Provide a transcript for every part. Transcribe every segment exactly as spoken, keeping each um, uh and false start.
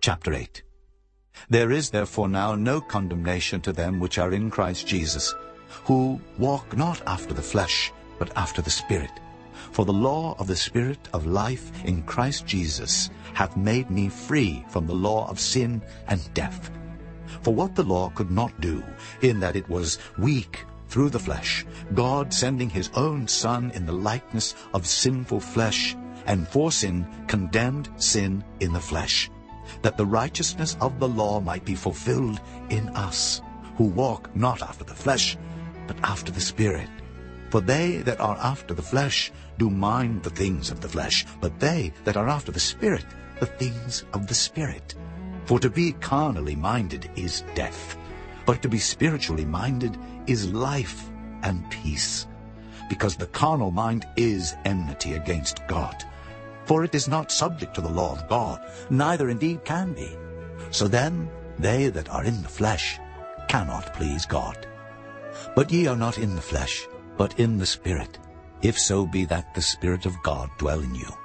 Chapter eight. There is therefore now no condemnation to them which are in Christ Jesus, who walk not after the flesh, but after the Spirit. For the law of the Spirit of life in Christ Jesus hath made me free from the law of sin and death. For what the law could not do, in that it was weak through the flesh, God sending his own Son in the likeness of sinful flesh, and for sin condemned sin in the flesh, that the righteousness of the law might be fulfilled in us, who walk not after the flesh, but after the Spirit. For they that are after the flesh do mind the things of the flesh, but they that are after the Spirit, the things of the Spirit. For to be carnally minded is death, but to be spiritually minded is life and peace. Because the carnal mind is enmity against God. For it is not subject to the law of God, neither indeed can be. So then they that are in the flesh cannot please God. But ye are not in the flesh, but in the Spirit, if so be that the Spirit of God dwell in you.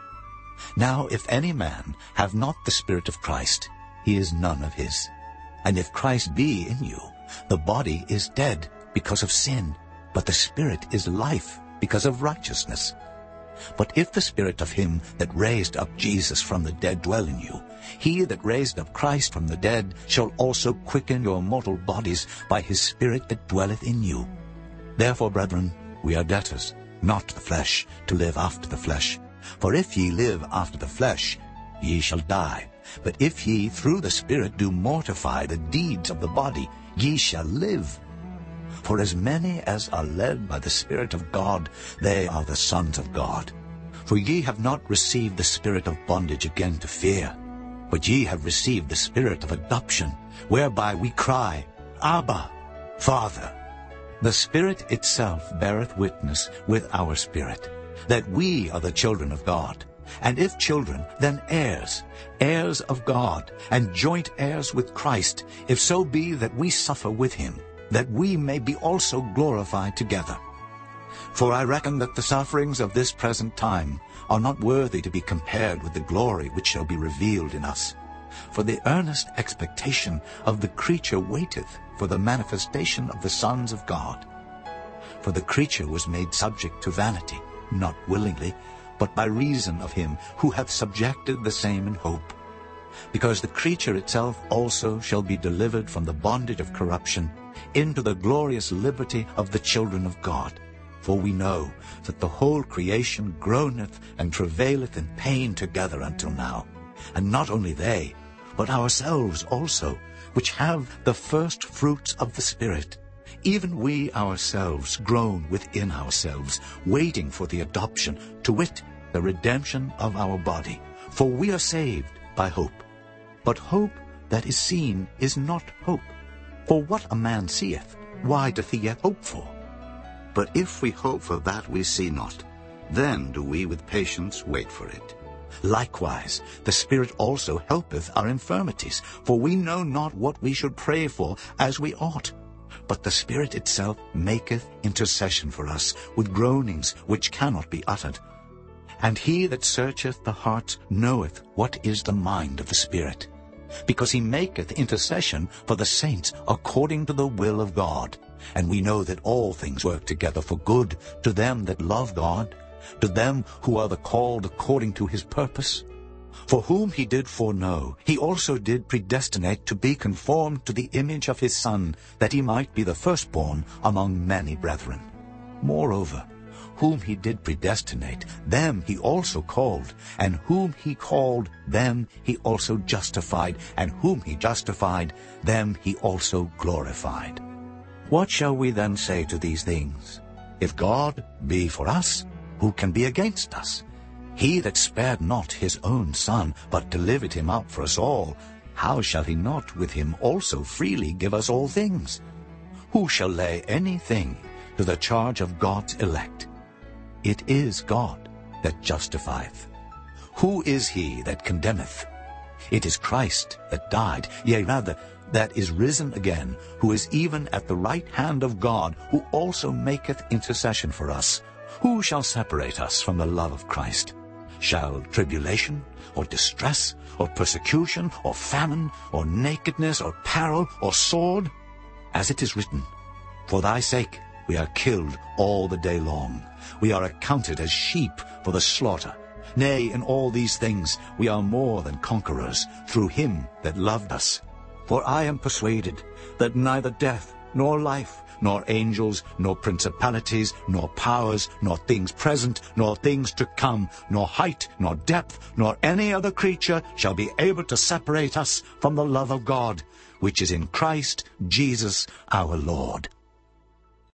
Now if any man have not the Spirit of Christ, he is none of his. And if Christ be in you, the body is dead because of sin, but the Spirit is life because of righteousness. But if the Spirit of him that raised up Jesus from the dead dwell in you, he that raised up Christ from the dead shall also quicken your mortal bodies by his Spirit that dwelleth in you. Therefore, brethren, we are debtors, not to the flesh, to live after the flesh. For if ye live after the flesh, ye shall die. But if ye through the Spirit do mortify the deeds of the body, ye shall live. For as many as are led by the Spirit of God, they are the sons of God. For ye have not received the spirit of bondage again to fear, but ye have received the Spirit of adoption, whereby we cry, Abba, Father. The Spirit itself beareth witness with our spirit, that we are the children of God. And if children, then heirs, heirs of God, and joint heirs with Christ, if so be that we suffer with him, that we may be also glorified together. For I reckon that the sufferings of this present time are not worthy to be compared with the glory which shall be revealed in us. For the earnest expectation of the creature waiteth for the manifestation of the sons of God. For the creature was made subject to vanity, not willingly, but by reason of him who hath subjected the same in hope. Because the creature itself also shall be delivered from the bondage of corruption into the glorious liberty of the children of God. For we know that the whole creation groaneth and travaileth in pain together until now. And not only they, but ourselves also, which have the first fruits of the Spirit, even we ourselves groan within ourselves, waiting for the adoption, to wit, the redemption of our body. For we are saved by hope. But hope that is seen is not hope. For what a man seeth, why doth he yet hope for? But if we hope for that we see not, then do we with patience wait for it. Likewise, the Spirit also helpeth our infirmities, for we know not what we should pray for as we ought. But the Spirit itself maketh intercession for us with groanings which cannot be uttered. And he that searcheth the hearts knoweth what is the mind of the Spirit, because he maketh intercession for the saints according to the will of God. And we know that all things work together for good to them that love God, to them who are the called according to his purpose. For whom he did foreknow, he also did predestinate to be conformed to the image of his Son, that he might be the firstborn among many brethren. Moreover, whom he did predestinate, them he also called, and whom he called, them he also justified, and whom he justified, them he also glorified. What shall we then say to these things? If God be for us, who can be against us? He that spared not his own Son, but delivered him up for us all, how shall he not with him also freely give us all things? Who shall lay anything to the charge of God's elect? It is God that justifieth. Who is he that condemneth? It is Christ that died, yea rather, that is risen again, who is even at the right hand of God, who also maketh intercession for us. Who shall separate us from the love of Christ? shall tribulation, or distress, or persecution, or famine, or nakedness, or peril, or sword? As it is written, For thy sake we are killed all the day long. We are accounted as sheep for the slaughter. Nay, in all these things we are more than conquerors, through him that loved us. For I am persuaded that neither death, nor life, nor angels, nor principalities, nor powers, nor things present, nor things to come, nor height, nor depth, nor any other creature shall be able to separate us from the love of God, which is in Christ Jesus our Lord.